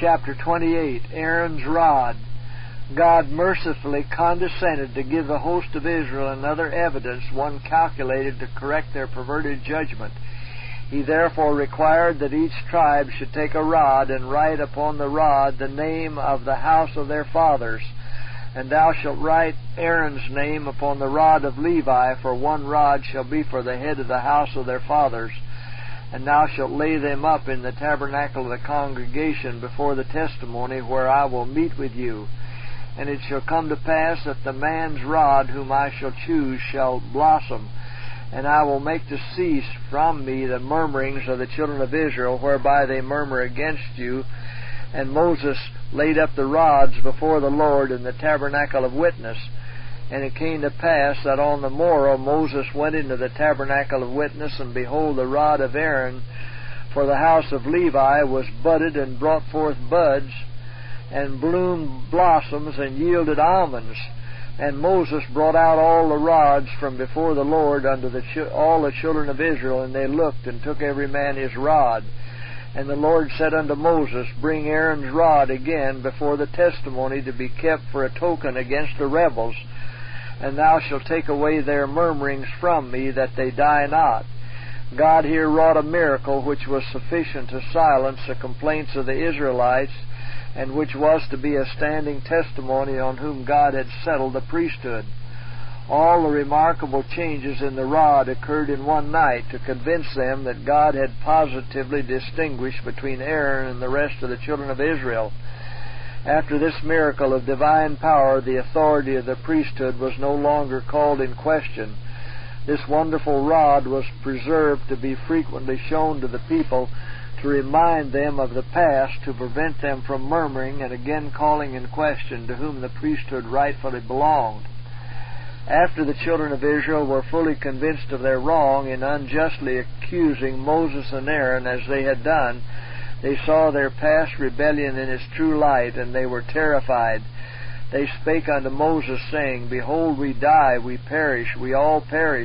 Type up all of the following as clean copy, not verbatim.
chapter 28, Aaron's rod. God mercifully condescended to give the host of Israel another evidence, one calculated to correct their perverted judgment. He therefore required that each tribe should take a rod and write upon the rod the name of the house of their fathers. And thou shalt write Aaron's name upon the rod of Levi, for one rod shall be for the head of the house of their fathers. And thou shalt lay them up in the tabernacle of the congregation before the testimony, where I will meet with you. And it shall come to pass that the man's rod whom I shall choose shall blossom, and I will make to cease from me the murmurings of the children of Israel, whereby they murmur against you. And Moses laid up the rods before the Lord in the tabernacle of witness. And it came to pass that on the morrow Moses went into the tabernacle of witness, and behold, the rod of Aaron for the house of Levi was budded and brought forth buds, and bloomed blossoms, and yielded almonds. And Moses brought out all the rods from before the Lord unto all the children of Israel, and they looked, and took every man his rod. And the Lord said unto Moses, Bring Aaron's rod again before the testimony, to be kept for a token against the rebels. And thou shalt take away their murmurings from me, that they die not. God here wrought a miracle which was sufficient to silence the complaints of the Israelites, and which was to be a standing testimony on whom God had settled the priesthood. All the remarkable changes in the rod occurred in one night, to convince them that God had positively distinguished between Aaron and the rest of the children of Israel. After this miracle of divine power, the authority of the priesthood was no longer called in question. This wonderful rod was preserved to be frequently shown to the people, to remind them of the past, to prevent them from murmuring and again calling in question to whom the priesthood rightfully belonged. After the children of Israel were fully convinced of their wrong in unjustly accusing Moses and Aaron as they had done, they saw their past rebellion in its true light, and they were terrified. They spake unto Moses, saying, Behold, we die, we perish, we all perish.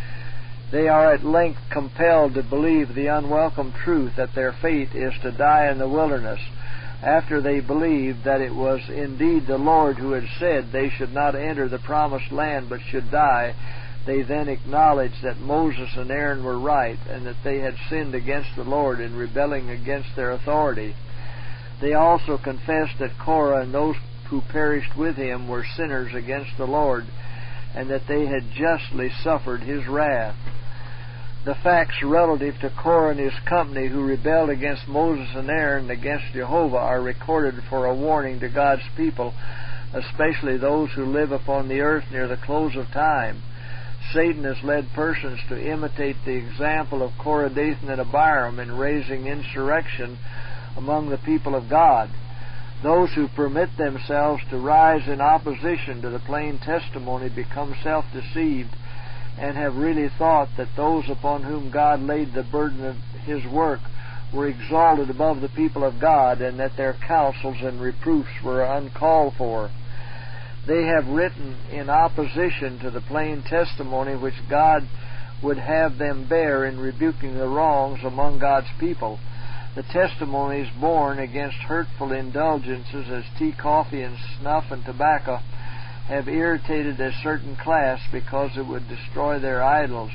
They are at length compelled to believe the unwelcome truth that their fate is to die in the wilderness. After they believed that it was indeed the Lord who had said they should not enter the promised land but should die, they then acknowledged that Moses and Aaron were right, and that they had sinned against the Lord in rebelling against their authority. They also confessed that Korah and those who perished with him were sinners against the Lord, and that they had justly suffered his wrath. The facts relative to Korah and his company who rebelled against Moses and Aaron and against Jehovah are recorded for a warning to God's people, especially those who live upon the earth near the close of time. Satan has led persons to imitate the example of Korah, Dathan, and Abiram in raising insurrection among the people of God. Those who permit themselves to rise in opposition to the plain testimony become self-deceived, and have really thought that those upon whom God laid the burden of his work were exalted above the people of God, and that their counsels and reproofs were uncalled for. They have written in opposition to the plain testimony which God would have them bear in rebuking the wrongs among God's people. The testimonies borne against hurtful indulgences as tea, coffee, and snuff and tobacco have irritated a certain class because it would destroy their idols.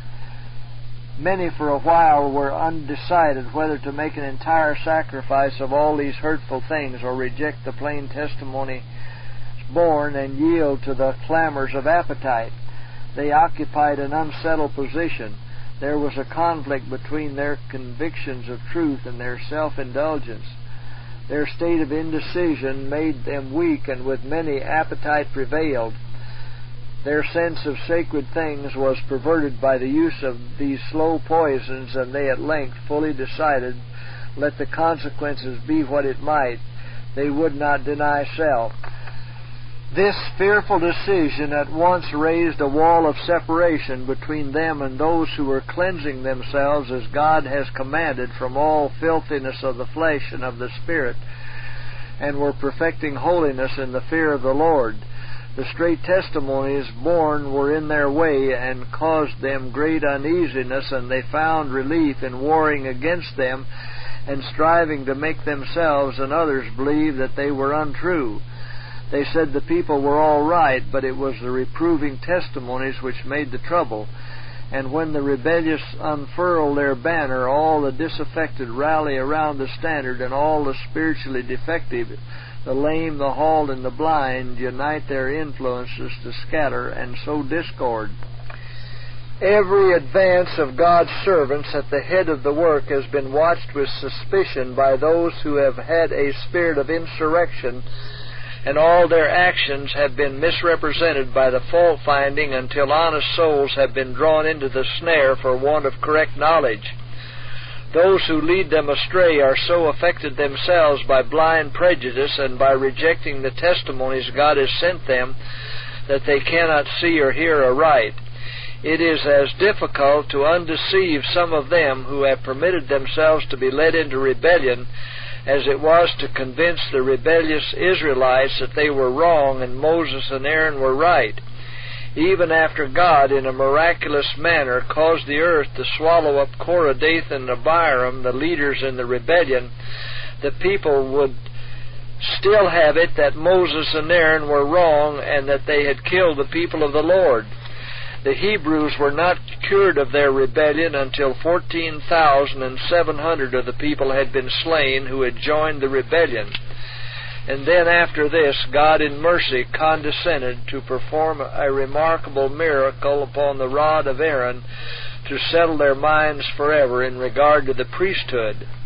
Many for a while were undecided whether to make an entire sacrifice of all these hurtful things or reject the plain testimony born and yield to the clamors of appetite. They occupied an unsettled position. There was a conflict between their convictions of truth and their self-indulgence. Their state of indecision made them weak, and with many appetite prevailed. Their sense of sacred things was perverted by the use of these slow poisons, and they at length fully decided, let the consequences be what it might, they would not deny self. This fearful decision at once raised a wall of separation between them and those who were cleansing themselves as God has commanded from all filthiness of the flesh and of the spirit, and were perfecting holiness in the fear of the Lord. The straight testimonies borne were in their way and caused them great uneasiness, and they found relief in warring against them and striving to make themselves and others believe that they were untrue. They said the people were all right, but it was the reproving testimonies which made the trouble. And when the rebellious unfurl their banner, all the disaffected rally around the standard, and all the spiritually defective, the lame, the halt, and the blind, unite their influences to scatter and sow discord. Every advance of God's servants at the head of the work has been watched with suspicion by those who have had a spirit of insurrection, and all their actions have been misrepresented by the fault-finding until honest souls have been drawn into the snare for want of correct knowledge. Those who lead them astray are so affected themselves by blind prejudice and by rejecting the testimonies God has sent them that they cannot see or hear aright. It is as difficult to undeceive some of them who have permitted themselves to be led into rebellion as it was to convince the rebellious Israelites that they were wrong and Moses and Aaron were right. Even after God, in a miraculous manner, caused the earth to swallow up Korah, Dathan, and Abiram, the leaders in the rebellion, the people would still have it that Moses and Aaron were wrong and that they had killed the people of the Lord. The Hebrews were not cured of their rebellion until 14,700 of the people had been slain who had joined the rebellion. And then after this, God in mercy condescended to perform a remarkable miracle upon the rod of Aaron to settle their minds forever in regard to the priesthood.